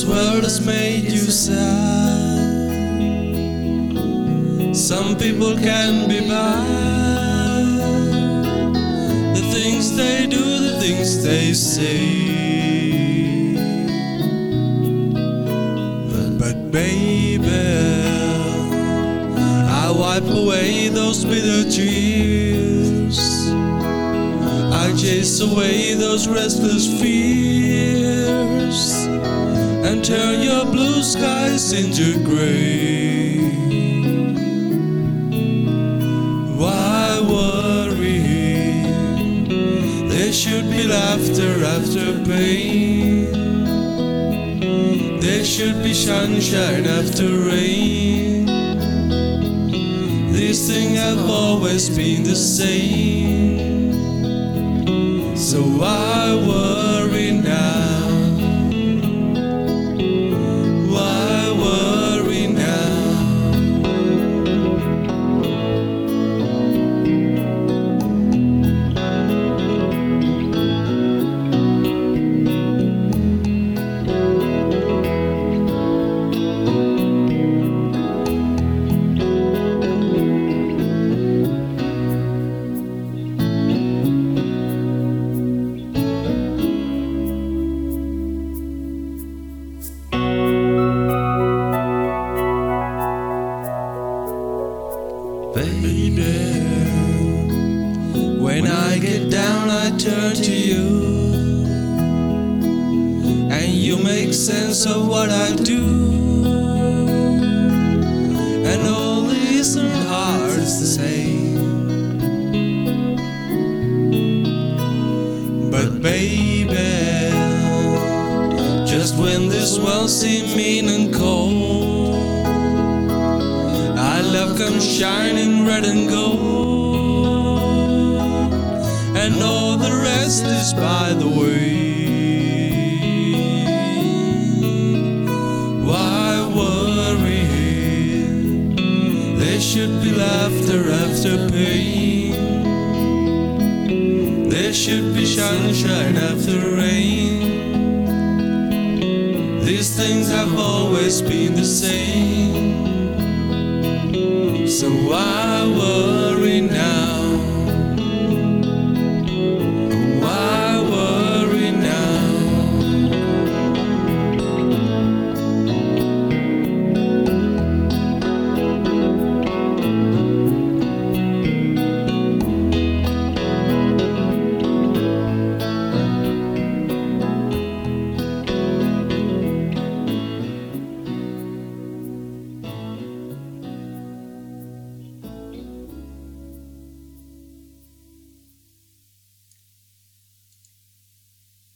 world has made you sad. Some people can be bad. The things they do, the things they say. But baby, I wipe away those bitter tears. I chase away those restless fears and turn your blue skies into gray. Why worry? There should be laughter after pain. There should be sunshine after rain. These things have always been the same. So why worry now? Why worry now? Baby, when I get down I turn to you, and you make sense of what I do, and all isn't hard to say. But baby, just when this world seems mean and cold, love comes shining red and gold, and all the rest is by the way. Why worry? There should be laughter after pain. There should be sunshine after rain. These things have always been the same. So why worry now?